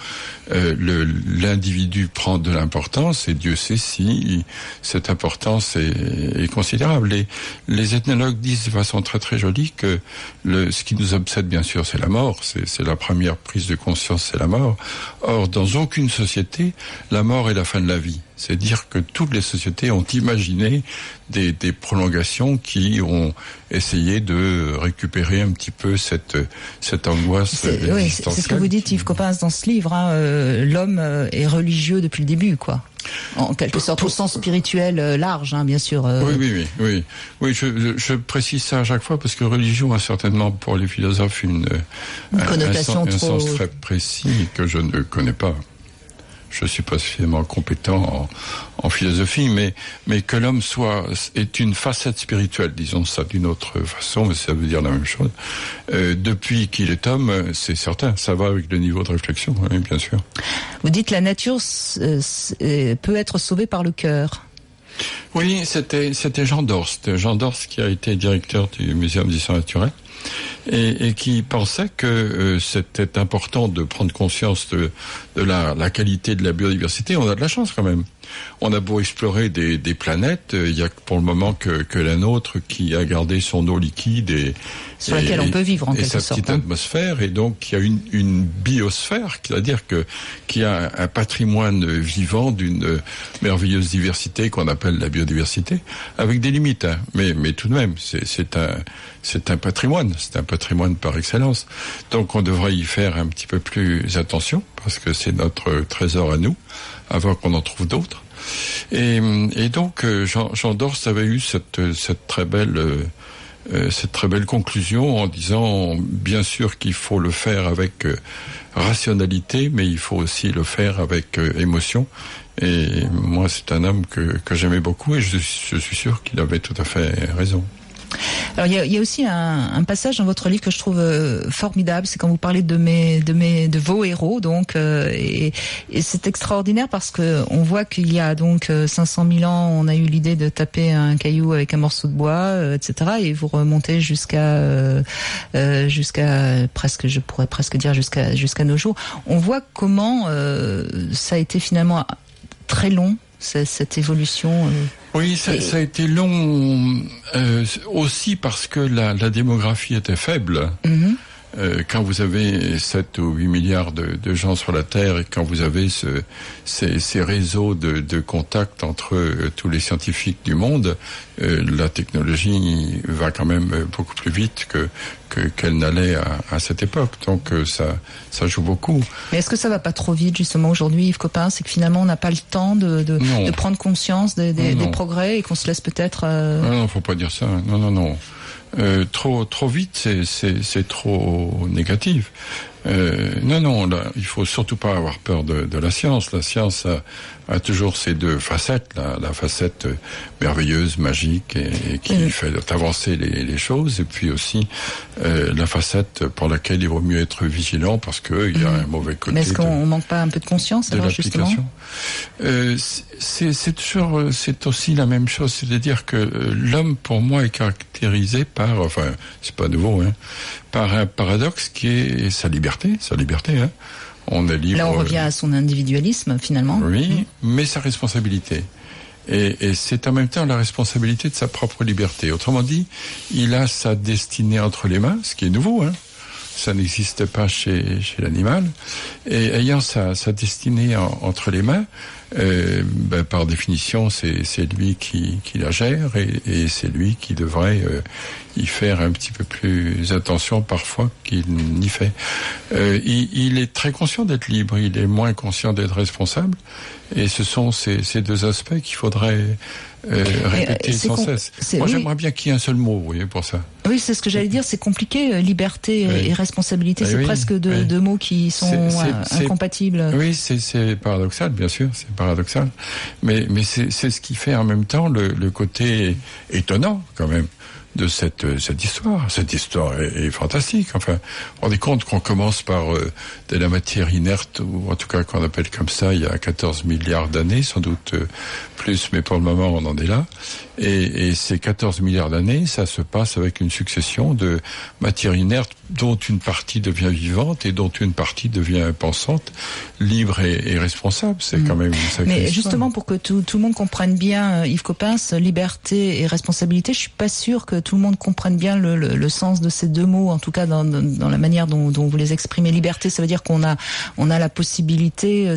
l'individu prend de l'importance, et Dieu sait si cette importance est considérable. Les ethnologues disent de façon très très jolie que ce qui nous obsède bien sûr c'est la mort, c'est la première prise de conscience, c'est la mort. Or dans aucune société, la mort est la fin de la vie. C'est-à-dire que toutes les sociétés ont imaginé des prolongations qui ont essayé de récupérer un petit peu cette angoisse existentielle. Oui, c'est ce que vous dites, Yves Coppens, dans ce livre. L'homme est religieux depuis le début, quoi. En quelque sorte, au sens spirituel large, bien sûr. Oui, je précise ça à chaque fois parce que religion a certainement pour les philosophes une connotation un sens très précis que je ne connais pas. Je suis pas suffisamment compétent en philosophie, mais que l'homme est une facette spirituelle, disons ça d'une autre façon, mais ça veut dire la même chose. Depuis qu'il est homme, c'est certain, ça va avec le niveau de réflexion, oui, bien sûr. Vous dites la nature peut être sauvée par le cœur. Oui, c'était Jean Dorst qui a été directeur du Muséum d'histoire naturelle. Et qui pensait que c'était important de prendre conscience de la qualité de la biodiversité. On a de la chance quand même. On a beau explorer des planètes, il y a pour le moment que la nôtre qui a gardé son eau liquide sur laquelle on peut vivre en quelque sorte. Et sa petite atmosphère, et donc il y a une biosphère, c'est-à-dire qu'il y a un patrimoine vivant d'une merveilleuse diversité qu'on appelle la biodiversité, avec des limites, hein. Mais tout de même, c'est un patrimoine par excellence. Donc on devrait y faire un petit peu plus attention, parce que c'est notre trésor à nous, avant qu'on en trouve d'autres. Et donc Jean Dorst avait eu cette très belle conclusion en disant bien sûr qu'il faut le faire avec rationalité, mais il faut aussi le faire avec émotion. Et moi, c'est un homme que j'aimais beaucoup, et je suis sûr qu'il avait tout à fait raison. Alors il y a aussi un passage dans votre livre que je trouve formidable, c'est quand vous parlez de vos héros, donc et c'est extraordinaire parce que on voit qu'il y a donc 500 000 ans, on a eu l'idée de taper un caillou avec un morceau de bois, etc. Et vous remontez jusqu'à presque, je pourrais presque dire jusqu'à nos jours. On voit comment ça a été finalement très long, cette évolution. Oui, ça a été long aussi parce que la démographie était faible. Mm-hmm. Quand vous avez 7 ou 8 milliards de gens sur la Terre, et quand vous avez ces réseaux de contacts entre tous les scientifiques du monde, la technologie va quand même beaucoup plus vite qu'elle n'allait à cette époque. Donc ça joue beaucoup. Mais est-ce que ça va pas trop vite justement aujourd'hui, Yves Coppens, c'est que finalement on n'a pas le temps de prendre conscience des progrès, et qu'on se laisse peut-être... Non, faut pas dire ça. Non. Trop vite, c'est trop négatif. Non, là, il faut surtout pas avoir peur de la science. La science a toujours ces deux facettes, la facette merveilleuse, magique, et qui fait avancer les choses, et puis aussi la facette pour laquelle il vaut mieux être vigilant, parce que il y a un mauvais côté. Mais est-ce qu'on manque pas un peu de conscience alors justement? C'est aussi la même chose, c'est-à-dire que l'homme, pour moi, est caractérisé par, enfin, c'est pas nouveau, hein, par un paradoxe qui est sa liberté, hein. On est libre. Là, on revient à son individualisme, finalement. Oui, mais sa responsabilité. Et c'est en même temps la responsabilité de sa propre liberté. Autrement dit, il a sa destinée entre les mains, ce qui est nouveau, hein. Ça n'existe pas chez l'animal. Et ayant sa destinée entre les mains, par définition, c'est lui qui la gère, et c'est lui qui devrait y faire un petit peu plus attention parfois qu'il n'y fait. Il est très conscient d'être libre, il est moins conscient d'être responsable, et ce sont ces deux aspects qu'il faudrait répéter sans cesse. Moi, j'aimerais bien qu'il y ait un seul mot, vous voyez, pour ça. Oui, c'est ce que j'allais dire, c'est compliqué, liberté et responsabilité, c'est presque deux mots qui sont incompatibles. Oui, c'est paradoxal, bien sûr, c'est paradoxal, mais c'est ce qui fait en même temps le côté étonnant, quand même, de cette histoire. Cette histoire est fantastique. Enfin, vous vous rendez compte qu'on commence par de la matière inerte, ou en tout cas qu'on appelle comme ça, il y a 14 milliards d'années, sans doute plus, mais pour le moment on en est là. Et ces 14 milliards d'années, ça se passe avec une succession de matière inerte dont une partie devient vivante et dont une partie devient pensante, libre et responsable. C'est quand même une sacrée Mais histoire. justement, pour que tout le monde comprenne bien, Yves Coppens, liberté et responsabilité, je suis pas sûre que tout le monde comprenne bien le sens de ces deux mots, en tout cas dans la manière dont vous les exprimez. Liberté, ça veut dire qu'on a la possibilité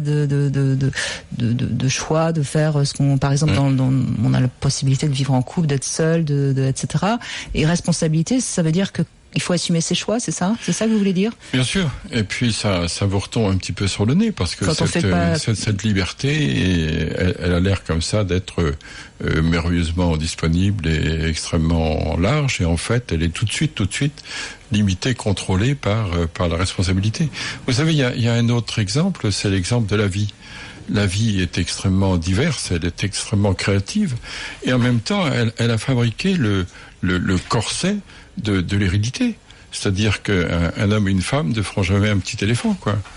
de choix, de faire ce qu'on, par exemple, on a la possibilité de vivre en couple, d'être seul, etc. Et responsabilité, ça veut dire que il faut assumer ses choix, c'est ça? C'est ça que vous voulez dire? Bien sûr. Et puis ça vous retombe un petit peu sur le nez, parce que cette liberté, elle a l'air comme ça d'être merveilleusement disponible et extrêmement large, et en fait, elle est tout de suite limitée, contrôlée par la responsabilité. Vous savez, il y a un autre exemple, c'est l'exemple de la vie. La vie est extrêmement diverse, elle est extrêmement créative, et en même temps, elle a fabriqué le corset de l'hérédité. C'est-à-dire qu'un homme et une femme ne feront jamais un petit éléphant, quoi.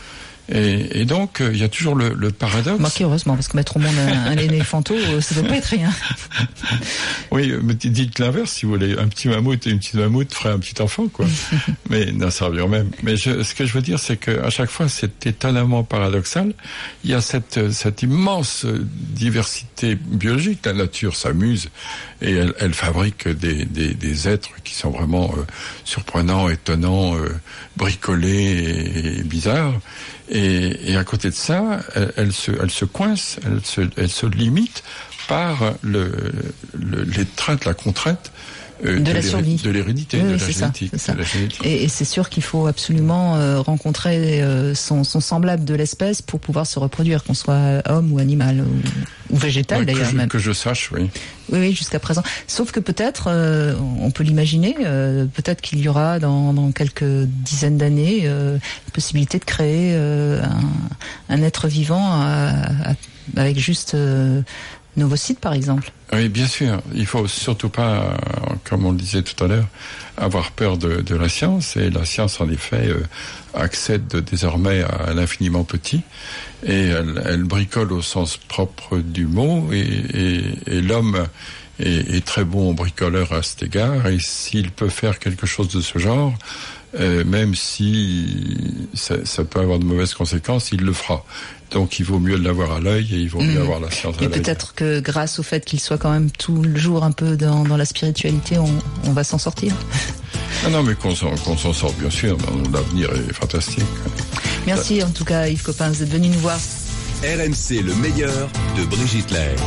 Et donc, il y a toujours le paradoxe. Marqué, heureusement, parce que mettre au monde un éléphanto, ça ne doit pas être rien. Oui, mais dites l'inverse, si vous voulez. Un petit mammouth et une petite mammouth ferait un petit enfant, quoi. Mais non, ça revient au même. Mais ce que je veux dire, c'est qu'à chaque fois, c'est étonnamment paradoxal. Il y a cette immense diversité biologique. La nature s'amuse et elle fabrique des êtres qui sont vraiment surprenants, étonnants, bricolés et bizarres. Et à côté de ça, elle se coince, elle se limite par l'étreinte, la contrainte de la survie, de l'hérédité, oui, de la génétique. Et c'est sûr qu'il faut absolument rencontrer son semblable de l'espèce pour pouvoir se reproduire, qu'on soit homme ou animal ou végétal d'ailleurs même. Que je sache, oui. Oui, jusqu'à présent. Sauf que peut-être, on peut l'imaginer, peut-être qu'il y aura dans quelques dizaines d'années la possibilité de créer un être vivant avec juste nos ovocytes, par exemple. Oui, bien sûr. Il faut surtout pas, comme on le disait tout à l'heure, avoir peur de la science. Et la science, en effet, accède désormais à l'infiniment petit. Et elle bricole au sens propre du mot. Et l'homme est très bon bricoleur à cet égard. Et s'il peut faire quelque chose de ce genre, même si ça peut avoir de mauvaises conséquences, il le fera. Donc il vaut mieux l'avoir à l'œil et il vaut mieux avoir la science à l'œil. Et peut-être que grâce au fait qu'il soit quand même tout le jour un peu dans la spiritualité, on va s'en sortir. Ah non, mais qu'on s'en sort bien sûr, l'avenir est fantastique. Merci en tout cas Yves Coppens d'être venu nous voir. RMC le meilleur de Brigitte Lahaye.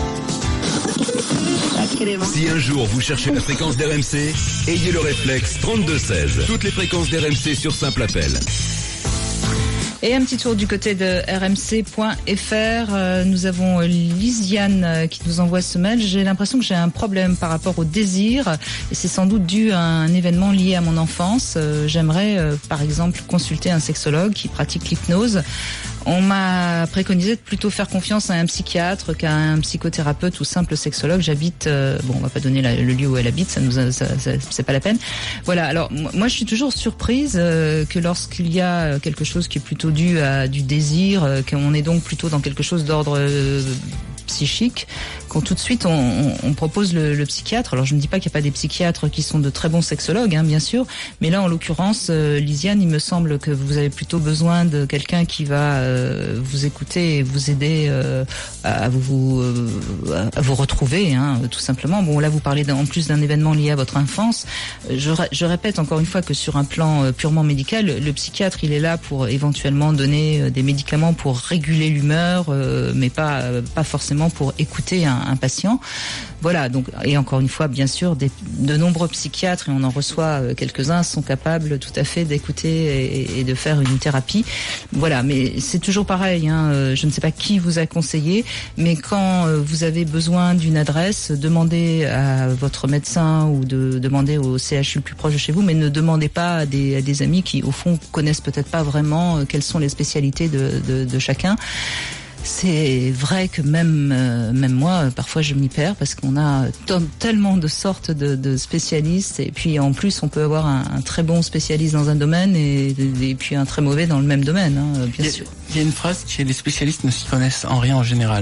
Si un jour vous cherchez la fréquence d'RMC, ayez le réflexe 3216. Toutes les fréquences d'RMC sur simple appel. Et un petit tour du côté de rmc.fr. Nous avons Lisiane qui nous envoie ce mail. J'ai l'impression que j'ai un problème par rapport au désir et c'est sans doute dû à un événement lié à mon enfance. J'aimerais par exemple consulter un sexologue qui pratique l'hypnose. On m'a préconisé de plutôt faire confiance à un psychiatre qu'à un psychothérapeute ou simple sexologue. J'habite, on va pas donner le lieu où elle habite, c'est pas la peine. Voilà. Alors moi, je suis toujours surprise que lorsqu'il y a quelque chose qui est plutôt dû à du désir, qu'on est donc plutôt dans quelque chose d'ordre psychique, quand tout de suite on propose le psychiatre. Alors je ne dis pas qu'il n'y a pas des psychiatres qui sont de très bons sexologues, hein, bien sûr, mais là en l'occurrence, Lisiane, il me semble que vous avez plutôt besoin de quelqu'un qui va vous écouter et vous aider à vous retrouver, hein, tout simplement. Bon, là vous parlez en plus d'un événement lié à votre enfance. Je répète encore une fois que sur un plan purement médical, le psychiatre il est là pour éventuellement donner des médicaments pour réguler l'humeur, mais pas forcément pour écouter un patient. Voilà, donc, et encore une fois, bien sûr, de nombreux psychiatres, et on en reçoit quelques-uns, sont capables tout à fait d'écouter et de faire une thérapie. Voilà, mais c'est toujours pareil, hein, je ne sais pas qui vous a conseillé, mais quand vous avez besoin d'une adresse, demandez à votre médecin ou demandez au CHU le plus proche de chez vous, mais ne demandez pas à des amis qui, au fond, connaissent peut-être pas vraiment quelles sont les spécialités de chacun. C'est vrai que même moi, parfois je m'y perds parce qu'on a tellement de sortes de spécialistes et puis en plus on peut avoir un très bon spécialiste dans un domaine et puis un très mauvais dans le même domaine, hein, bien sûr. Il y a une phrase qui est: les spécialistes ne s'y connaissent en rien en général.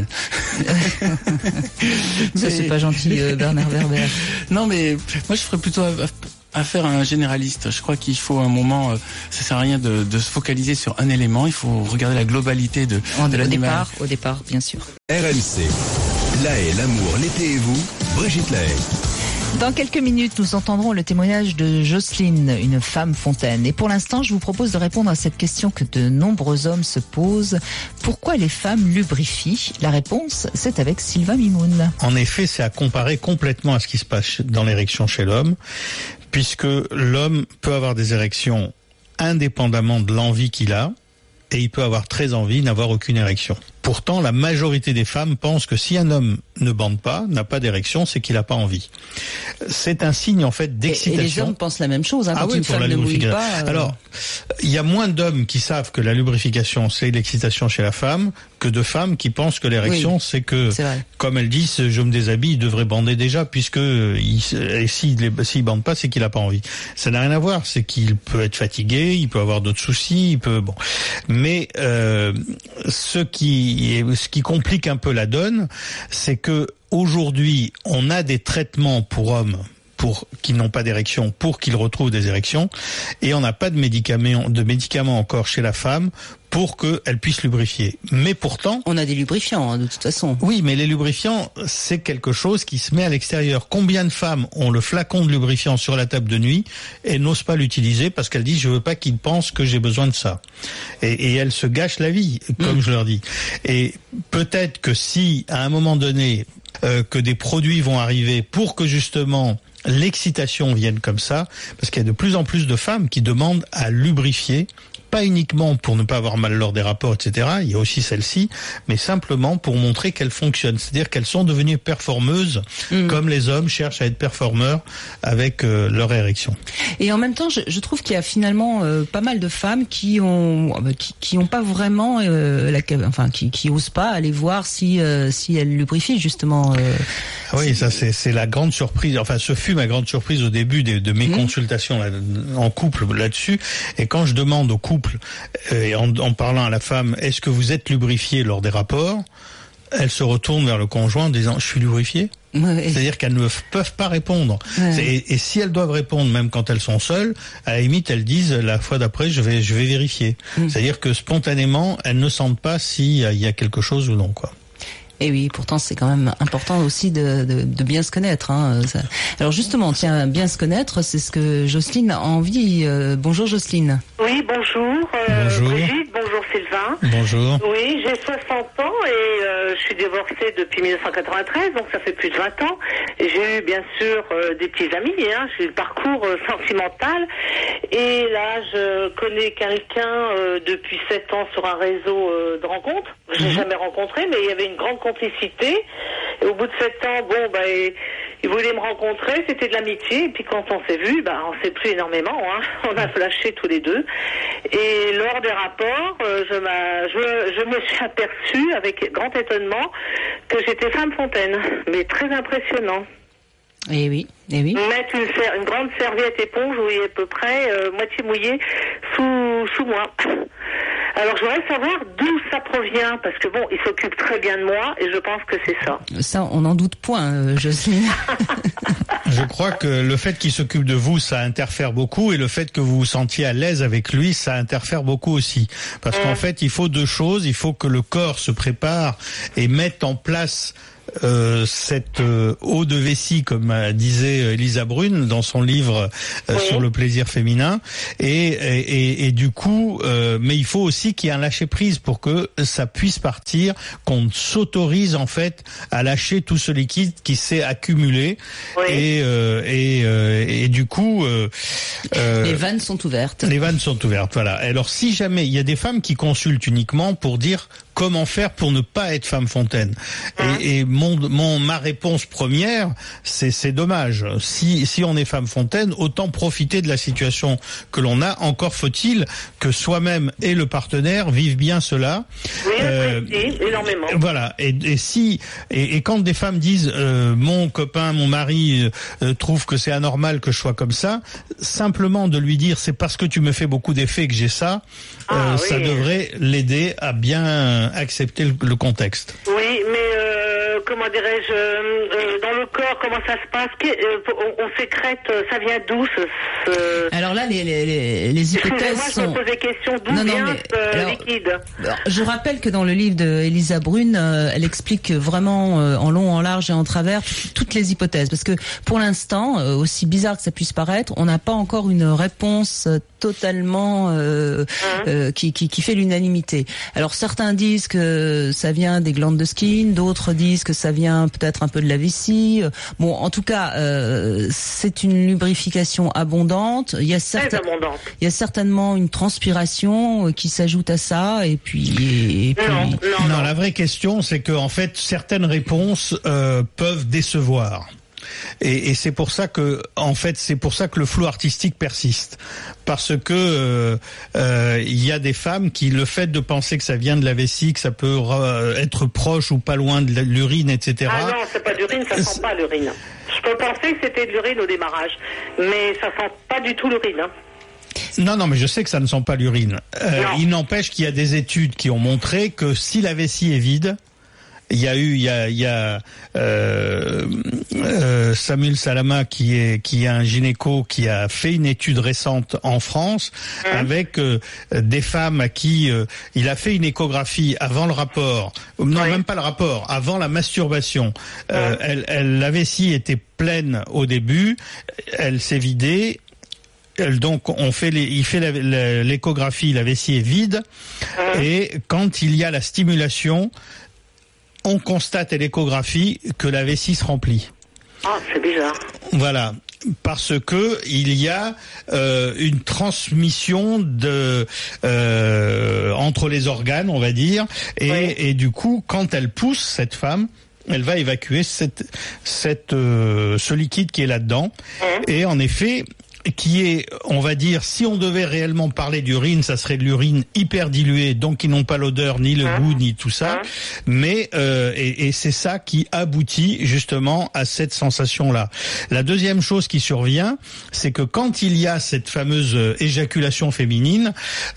Ça c'est pas gentil, Bernard Werber. Non mais moi je ferais plutôt affaire à un généraliste. Je crois qu'il faut un moment, ça sert à rien de se focaliser sur un élément, il faut regarder la globalité de l'animal. Au départ, bien sûr. RMC, Lahaye, l'amour, l'été et vous, Brigitte Lahaye. Dans quelques minutes, nous entendrons le témoignage de Jocelyne, une femme fontaine. Et pour l'instant, je vous propose de répondre à cette question que de nombreux hommes se posent. Pourquoi les femmes lubrifient? La réponse, c'est avec Sylvain Mimoun. En effet, c'est à comparer complètement à ce qui se passe dans l'érection chez l'homme, puisque l'homme peut avoir des érections indépendamment de l'envie qu'il a, et il peut avoir très envie, n'avoir aucune érection. Pourtant, la majorité des femmes pensent que si un homme ne bande pas, n'a pas d'érection, c'est qu'il n'a pas envie. C'est un signe en fait d'excitation. Et les hommes pensent la même chose. Quand une femme ne mouille pas. Alors, il y a moins d'hommes qui savent que la lubrification c'est l'excitation chez la femme que de femmes qui pensent que l'érection c'est que, comme elles disent, je me déshabille, il devrait bander déjà puisque s'il bande pas, c'est qu'il n'a pas envie. Ça n'a rien à voir. C'est qu'il peut être fatigué, il peut avoir d'autres soucis, il peut Mais ce qui complique un peu la donne, c'est que aujourd'hui, on a des traitements pour hommes qui n'ont pas d'érection pour qu'ils retrouvent des érections, et on n'a pas de médicaments encore chez la femme pour qu'elle puisse lubrifier. Mais pourtant... On a des lubrifiants, de toute façon. Oui, mais les lubrifiants, c'est quelque chose qui se met à l'extérieur. Combien de femmes ont le flacon de lubrifiant sur la table de nuit et n'osent pas l'utiliser parce qu'elles disent « je veux pas qu'ils pensent que j'ai besoin de ça ». Et elles se gâchent la vie, comme je leur dis. Et peut-être que si, à un moment donné, que des produits vont arriver pour que justement l'excitation vienne comme ça, parce qu'il y a de plus en plus de femmes qui demandent à lubrifier, pas uniquement pour ne pas avoir mal lors des rapports, etc. Il y a aussi celle-ci, mais simplement pour montrer qu'elles fonctionnent. C'est-à-dire qu'elles sont devenues performeuses, comme les hommes cherchent à être performeurs avec leur érection. Et en même temps, je trouve qu'il y a finalement pas mal de femmes qui ont pas vraiment qui osent pas aller voir si elles lubrifient justement. Oui, ça c'est la grande surprise. Enfin, ce fut ma grande surprise au début de mes consultations en couple là-dessus. Et quand je demande au couple, en parlant à la femme, est-ce que vous êtes lubrifié lors des rapports, elle se retourne vers le conjoint en disant, je suis lubrifié. C'est-à-dire qu'elles ne peuvent pas répondre. Et si elles doivent répondre, même quand elles sont seules, à la limite, elles disent, la fois d'après, je vais vérifier. C'est-à-dire que spontanément, elles ne sentent pas s'il y a quelque chose ou non, quoi. Et oui, pourtant c'est quand même important aussi de bien se connaître. Alors justement, tiens, bien se connaître, c'est ce que Jocelyne a envie. Bonjour Jocelyne. Oui, bonjour. Bonjour. Brigitte, bonjour Sylvain. Bonjour. Oui, j'ai 60 ans et je suis divorcée depuis 1993, donc ça fait plus de 20 ans. Et j'ai eu bien sûr des petits amis, j'ai eu le parcours sentimental. Et là, je connais quelqu'un depuis 7 ans sur un réseau de rencontres. Je l'ai jamais rencontré, mais il y avait une grande complicité. Et au bout de 7 ans, il voulait me rencontrer, c'était de l'amitié. Et puis quand on s'est vu, on s'est plu énormément. On a flashé tous les deux. Et lors des rapports, je me suis aperçue avec grand étonnement que j'étais femme fontaine, mais très impressionnant. Eh oui. Mettre une grande serviette éponge où il est à peu près moitié mouillée sous moi. Alors je voudrais savoir d'où ça provient, parce que il s'occupe très bien de moi et je pense que c'est ça. Ça, on n'en doute point, Jocelyne. Je crois que le fait qu'il s'occupe de vous, ça interfère beaucoup, et le fait que vous vous sentiez à l'aise avec lui, ça interfère beaucoup aussi. Parce qu'en fait, il faut deux choses. Il faut que le corps se prépare et mette en place cette eau de vessie, comme disait Elisa Brune dans son livre sur le plaisir féminin, et du coup, mais il faut aussi qu'il y ait un lâcher prise pour que ça puisse partir, qu'on s'autorise en fait à lâcher tout ce liquide qui s'est accumulé, et du coup, les vannes sont ouvertes. Les vannes sont ouvertes, voilà. Alors si jamais il y a des femmes qui consultent uniquement pour dire comment faire pour ne pas être femme fontaine, et ma réponse première, c'est dommage. Si on est femme fontaine, autant profiter de la situation que l'on a. Encore faut-il que soi-même et le partenaire vivent bien cela. Oui, énormément. Voilà. Et quand des femmes disent mon copain, mon mari trouve que c'est anormal que je sois comme ça, simplement de lui dire c'est parce que tu me fais beaucoup d'effets que j'ai ça, ça devrait l'aider à bien accepter le contexte. Oui, mais comment dirais-je, dans le corps, comment ça se passe? On sécrète, ça vient d'où Alors là, les hypothèses sont... Moi, je me pose des questions, d'où vient ce liquide? Je rappelle que dans le livre de Elisa Brune, elle explique vraiment en long, en large et en travers toutes les hypothèses. Parce que pour l'instant, aussi bizarre que ça puisse paraître, on n'a pas encore une réponse totalement qui fait l'unanimité. Alors certains disent que ça vient des glandes de Skene, d'autres disent que ça vient peut-être un peu de la vessie. Bon, en tout cas, c'est une lubrification abondante. Il y a certainement une transpiration qui s'ajoute à ça, et puis. Non, la vraie question, c'est que en fait, certaines réponses peuvent décevoir. Et c'est pour ça que, en fait, le flou artistique persiste, parce que il y a des femmes qui, le fait de penser que ça vient de la vessie, que ça peut être proche ou pas loin de l'urine, etc. Ah non, c'est pas d'urine, ça sent pas l'urine. Je peux penser que c'était de l'urine au démarrage, mais ça sent pas du tout l'urine. Hein. Non, mais je sais que ça ne sent pas l'urine. Il n'empêche qu'il y a des études qui ont montré que si la vessie est vide, il y a Samuel Salama qui est un gynéco qui a fait une étude récente en France avec des femmes à qui il a fait une échographie avant le rapport, même pas le rapport, avant la masturbation. La vessie était pleine au début, elle s'est vidée. Donc il fait l'échographie, la vessie est vide, et quand il y a la stimulation, on constate à l'échographie que la vessie se remplit. Ah, c'est bizarre. Voilà, parce que il y a une transmission entre les organes, on va dire, et du coup, quand elle pousse, cette femme, elle va évacuer ce liquide qui est là-dedans, et en effet, qui est, on va dire, si on devait réellement parler d'urine, ça serait de l'urine hyper diluée, donc qui n'ont pas l'odeur, ni le goût, ni tout ça. Mais et c'est ça qui aboutit justement à cette sensation-là. La deuxième chose qui survient, c'est que quand il y a cette fameuse éjaculation féminine,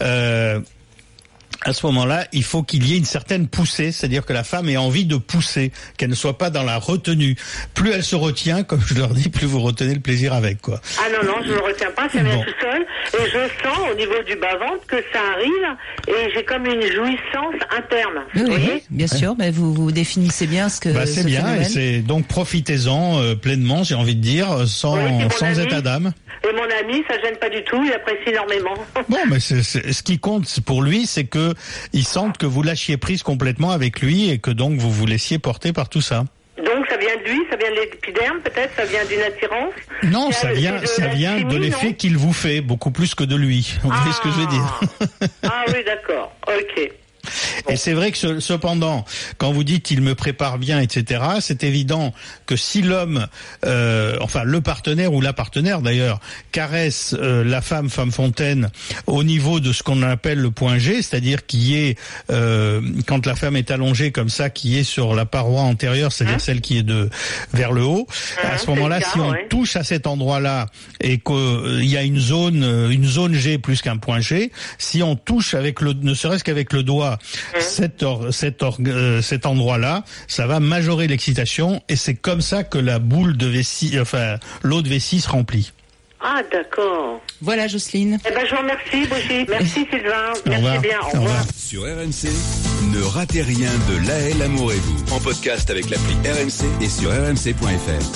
à ce moment-là, il faut qu'il y ait une certaine poussée, c'est-à-dire que la femme ait envie de pousser, qu'elle ne soit pas dans la retenue. Plus elle se retient, comme je leur dis, plus vous retenez le plaisir avec, quoi. Ah non, je ne le retiens pas, ça vient tout seul. Et je sens au niveau du bas-ventre que ça arrive, et j'ai comme une jouissance interne. Oui, bien sûr, mais vous définissez bien ce que c'est bien, phénomène. Et c'est donc profitez-en pleinement, j'ai envie de dire, sans état d'âme. Et mon ami, ça gêne pas du tout, il apprécie énormément. Bon, mais ce qui compte pour lui, c'est que il sente que vous lâchiez prise complètement avec lui et que donc vous vous laissiez porter par tout ça. Donc ça vient de lui, ça vient de l'épiderme peut-être, ça vient d'une attirance? Non, ça vient de l'effet qu'il vous fait, beaucoup plus que de lui. Vous voyez ce que je veux dire? Ah oui, d'accord, ok. Et c'est vrai que cependant, quand vous dites il me prépare bien, etc., c'est évident que si l'homme, enfin le partenaire ou la partenaire d'ailleurs, caresse la femme fontaine au niveau de ce qu'on appelle le point G, c'est-à-dire qui est quand la femme est allongée comme ça, qui est sur la paroi antérieure, c'est-à-dire celle qui est vers le haut. À ce moment-là, si on touche à cet endroit-là et qu'il y a une zone G plus qu'un point G, si on touche ne serait-ce qu'avec le doigt cet endroit-là, ça va majorer l'excitation et c'est comme ça que la boule de vessie, enfin l'eau de vessie se remplit. Ah d'accord. Voilà Jocelyne. Eh ben je vous remercie Brigitte, merci Sylvain, merci bien, au revoir. Sur RMC, ne ratez rien de Laël Amourez-vous en podcast avec l'appli RMC et sur rmc.fr.